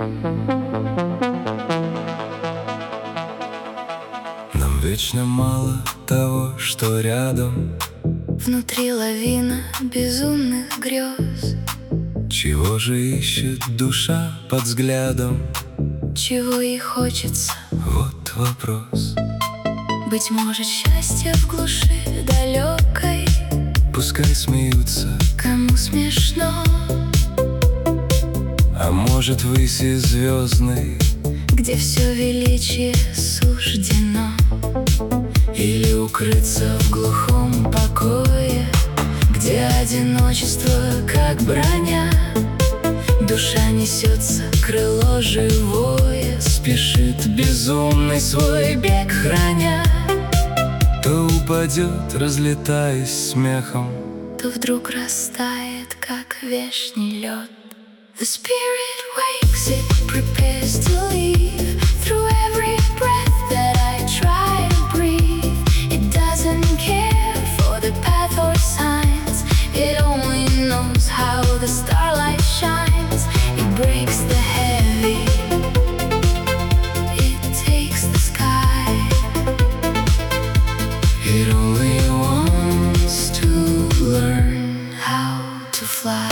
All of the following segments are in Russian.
Нам вечно мало того, что рядом. Внутри лавина безумных грез. Чего же ищет душа под взглядом? Чего ей хочется? Вот вопрос. Быть может, счастье в глуши далекой. Пускай смеются, кому смешно. А может, выси звездной, где все величие суждено. или укрыться в глухом покое, где одиночество как броня. Душа несется, крыло живое, спешит безумный свой бег храня. То упадет, разлетаясь смехом, то вдруг растает, как вешний лед. The spirit wakes, it prepares to leave. Through every breath that I try to breathe, it doesn't care for the path or signs. It only knows how the starlight shines. It breaks the heavy, it takes the sky. It only wants to learn how to fly.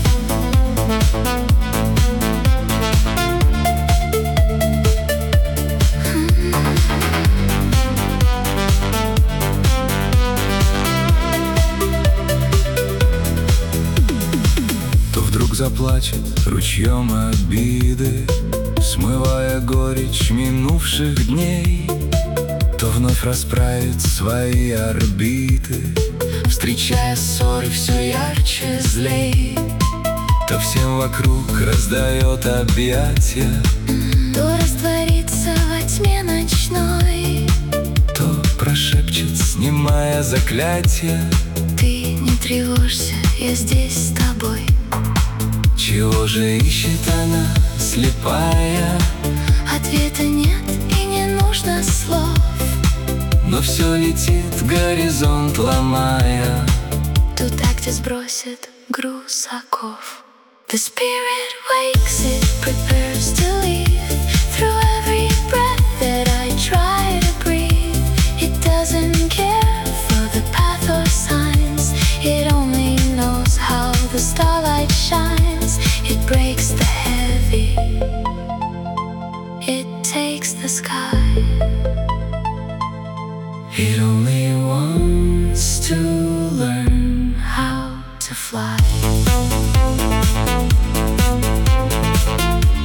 То вдруг заплачет ручьем обиды, смывая горечь минувших дней. То вновь расправит свои орбиты, встречая ссоры все ярче, злей. То всем вокруг раздает объятия, то растворится во тьме ночной, то прошепчет, снимая заклятие: ты не тревожься, я здесь с тобой. Чего же ищет она, слепая? Ответа нет и не нужно слов, но все летит, горизонт ломая, туда, где сбросит груз оков. The spirit wakes, it prepares to leave. Through every breath that I try to breathe, it doesn't care for the path or signs. It only knows how the starlight shines. It breaks the heavy, it takes the sky. It only wants to learn how to fly.